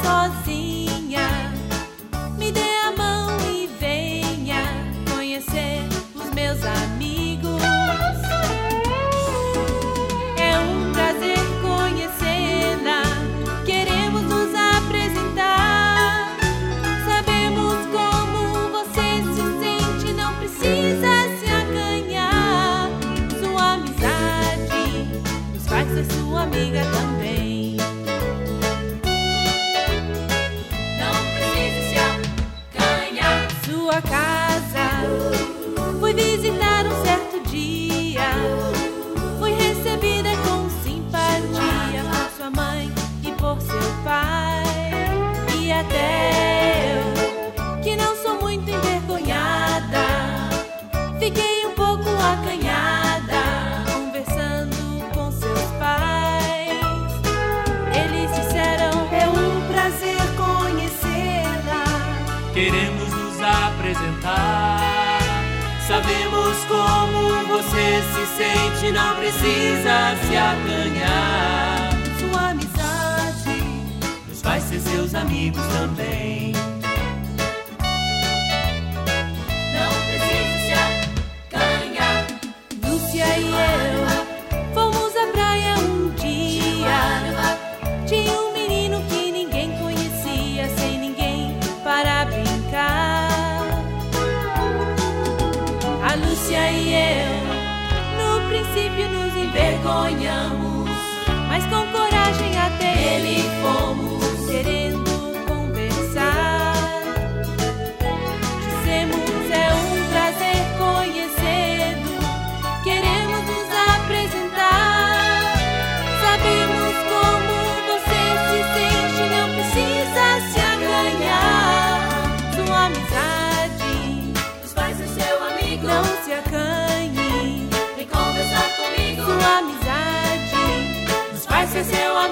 sozinha. Me dê a mão e venha conhecer os meus amigos. É um prazer conhecê-la. Queremos nos apresentar. Sabemos como você se sente, não precisa se acanhar. Sua amizade nos faz ser sua amiga também. Sua casa, fui visitar um certo dia. Fui recebida com simpatia por sua mãe e por seu pai. E até eu, que não sou muito envergonhada, fiquei um pouco acanhada conversando com seus pais. Eles disseram: é um prazer conhecê-la. Queremos nos apresentar. Sabemos como você se sente, não precisa se acanhar. Sua amizade nos faz ser seus amigos também. não precisa se acanhar. Lúcia e eu fomos à praia um dia. Tinha um menino que ninguém conhecia, sem ninguém para brincar. A Lúcia e eu, no princípio nos envergonhamos, mas com coragem até ele fomos, querendo conversar. Dissemos: é um prazer conhecê-lo. Queremos nos apresentar. Sabemos como você se sente, não precisa se acanhar. Sua amizade nos faz ser seu amigo. não se acanhe. Vem conversar comigo. Sua amizade nos faz ser seu amigo.